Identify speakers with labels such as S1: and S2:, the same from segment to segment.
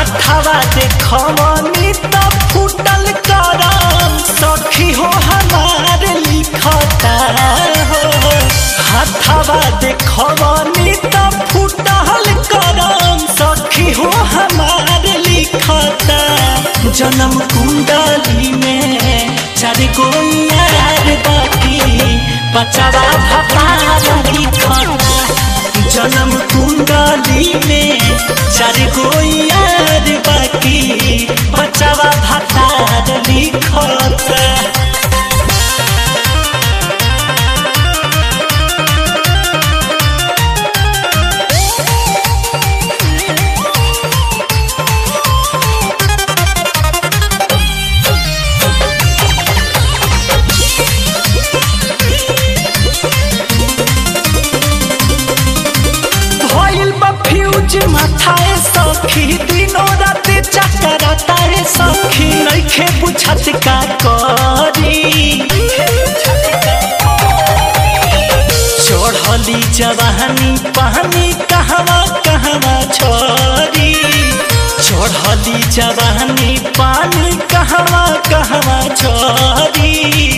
S1: हाथावा देखवनी त फूटल करम सखी हो हमार लिखता हो। हाथावा देखवनी त फूटल करम सखी हो हमार लिखता। जन्म कुंडली में 4 गो यार बाकी बचावा भतार लिखता। जन्म कुंडली में 4 गो यार बाकी बचावा भतार लिखता। माथाए सखी दिनों रात चक्कराता है सखी नइखे बुझत का करी। चढ़ली जवानी पानी कहवा कहवा छोरी। चढ़ली जवानी पानी कहवा कहवा छोरी।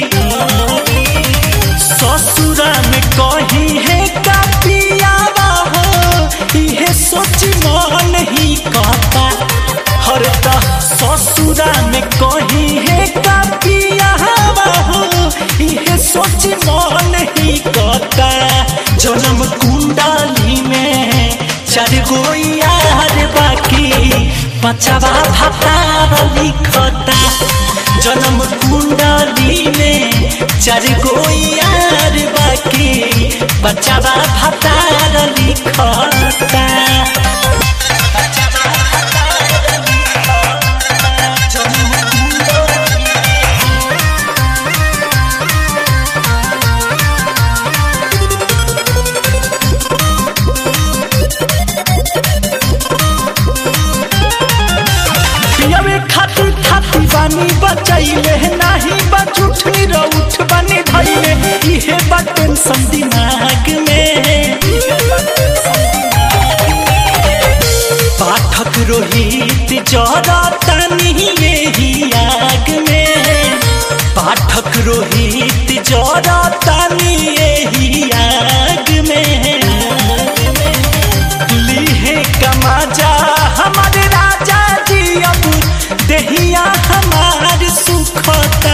S1: ससुरा में कही है का पियावा इहे सोच मन ही कहता। हर त ससुरा में कही है का पियावा हो इहे सोच मन ही कहता। जन्म कुंडली में 4 गो यार बाकी बचावा भतार लिखता। जन्म कुंडली में 4 गो यार बाकी बचावा भतार लिखता। बानी बचैले नाही बचुठनी रउठ बनी धैले इहे बा टेंशन दिमाग में। पाठक रोहित जरतनी यही आग में। पाठक रोहित जरतनी यही आग में। लीहे कमाजा हमारे राजा जी अब देहिया हमार सुखता।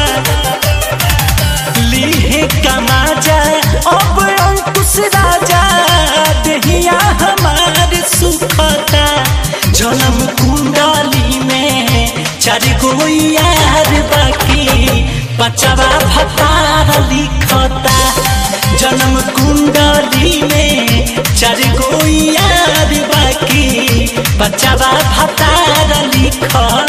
S1: लीहे कमाजा अब अंकुश राजा देहिया हमार सुखता। जन्म कुंडली में 4 गो यार बाकी बचावा भतार लिखता। जन्म कुंडली में 4 गो यार बाकी बचावा भतार लिखता।